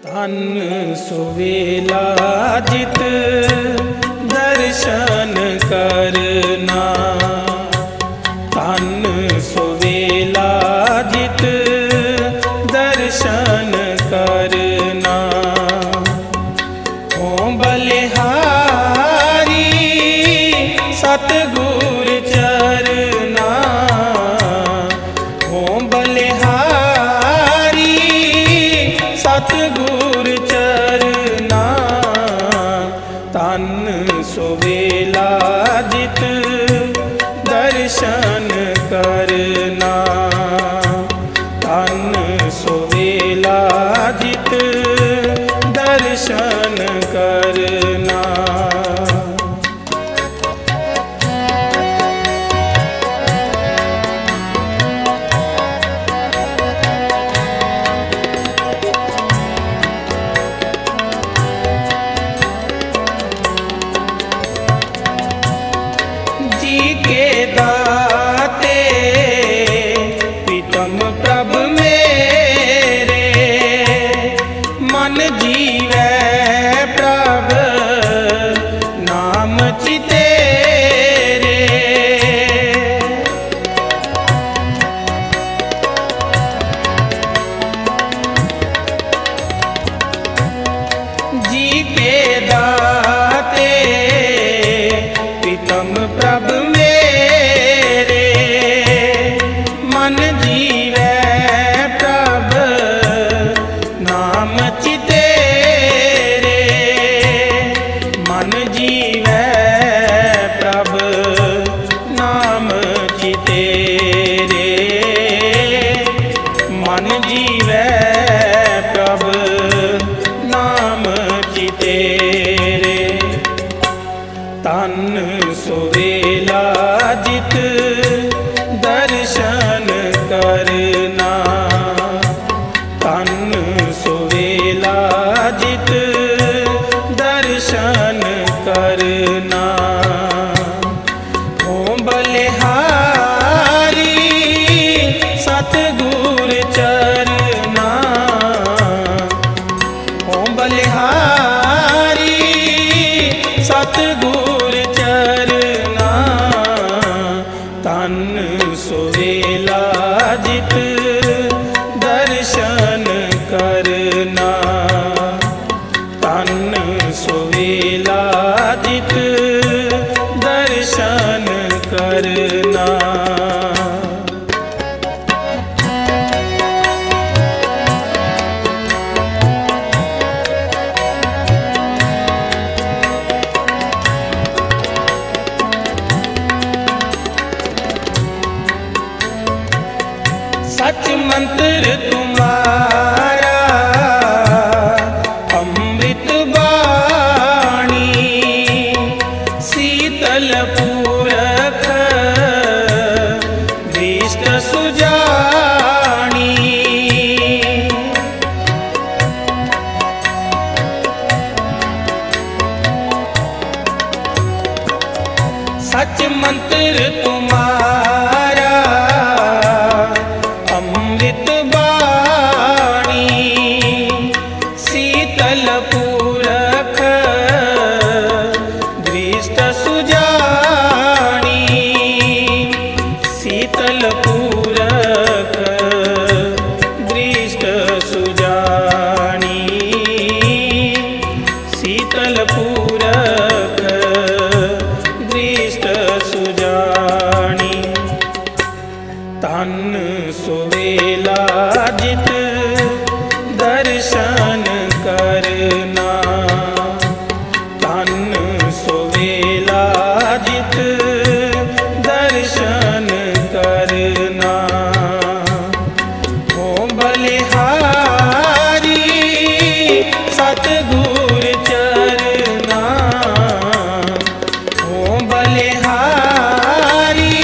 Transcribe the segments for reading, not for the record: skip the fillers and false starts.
धन सुवेला जित दर्शन करना। धन सुवेला जित दर्शन करना। हो बलिहारी सतगुर चरना। हो बलिहारी सतगुर चरना। धन सुवेला जित दर्शन करना। धन सुवेला जित दर्शन करना। जी के दाते प्रीतम प्रभु मेरे। मन जीवै प्रभु नाम चितेरे। जी के दाते प्रीतम प्रभु मेरे। मन जीवै प्रभु नाम चितेरे। मन जीवै प्रभु नाम चितेरे। मन जीवै प्रभु नाम चितेरे। धन सुवेला जित दर्शन करना। धन सुवेला जित दर्शन करना। हो बलिहारी सतगुर चरना। हो बलिहारी सतगुर चरना। धन सुवेला जित दर्शन करना। धन सुवेला जित दर्शन करना। सच मंत्र तुम्हारा अमृत वाणी। शीतल पूरख दृष्ट सुजानी। सच मंत्र तुम्हारा अमृत वाणी। शीतल पूरख दृष्ट सुजानी। शीतल पूरख दृष्ट सुजानी। शीतल पूरख दृष्ट सुजानी। धन सुवेला जित दर्शन करना। धन सुवेला जित दर्शन करना। हो बलिहारी सतगुर चरना। हो बलिहारी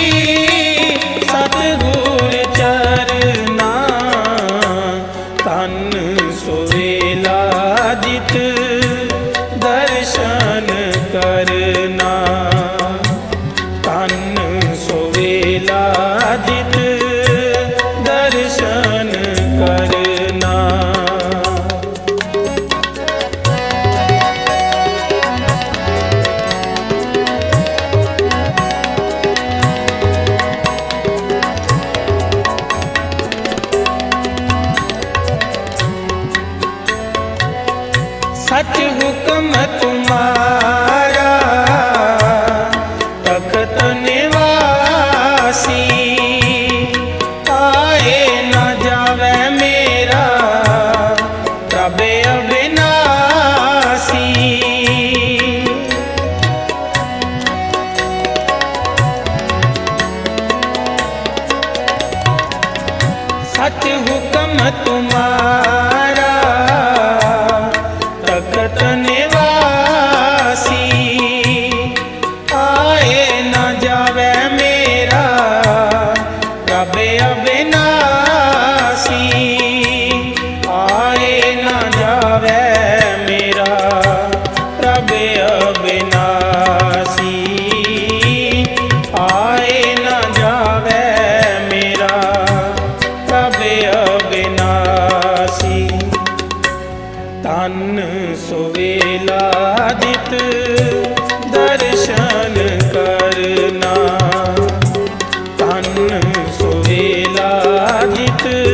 सतगुर चरना। धन सुवेला जित दर्शन करना। धन सुवेला जित दर्शन करना। हुकम तुम्हारा तख्त निवासी, आए न जावे मेरा प्रभ अविनाशी, आए न जावे मेरा प्रभ अविनाशी, आए न जावे मेरा प्रभ अविनाशी। तन सुवेलादित दर्शन करना, तन सुवेलादित